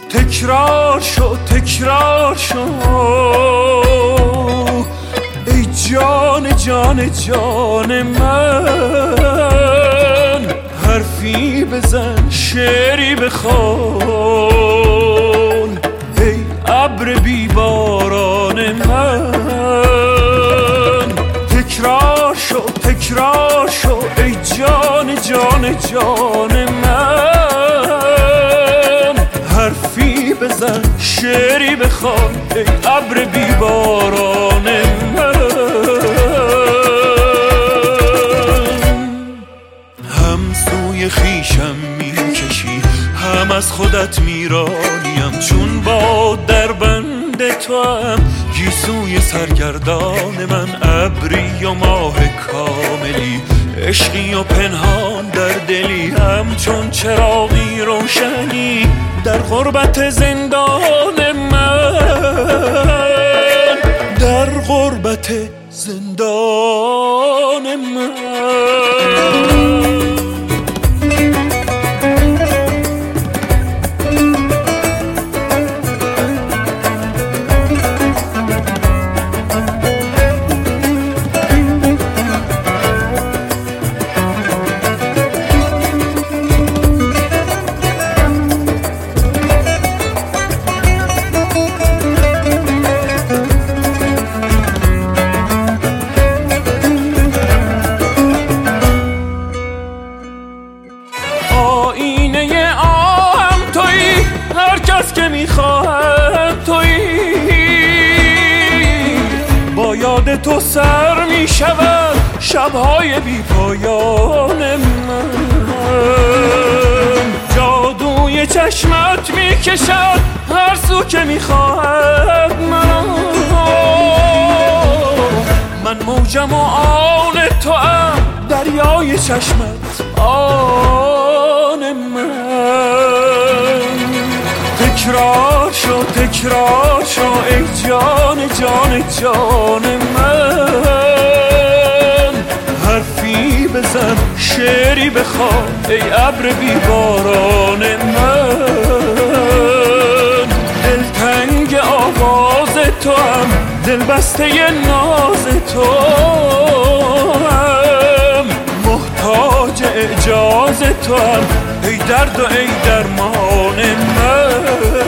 تکرار شو تکرار شو ای جان جان جان من، حرفی بزن شعری بخوان ای ابر بی باران من. تکرار شو تکرار شو ای جان جان جان من، حرفی بزن شعری بخوان ای ابر بی باران من. هم سوی خویشم میکشی هم از خودت میرانیم، چون با در بند تو هم گیسوی سرگردان من. ابری و ماه کاملی، عشقی و پنهان در دلی، همچون چراغی روشنی در غربت زندان من، در غربت زندان من. آینه آهم تویی، هر کس که میخواهم تویی، با یاد تو سر میشود شبهای بی پایان من. جادوی چشمت میکشد هر سو که میخواهد من موجم و آن تو ام، دریای چشمت آن من. تکرار شو تکرار شو ای جان جان جان من، حرفی بزن شعری بخوان ای ابر بی باران من. دلتنگ آواز تو هم، دل بسته ناز تو هم، محتاج اعجاز تو هم ای درد و ای درمان من.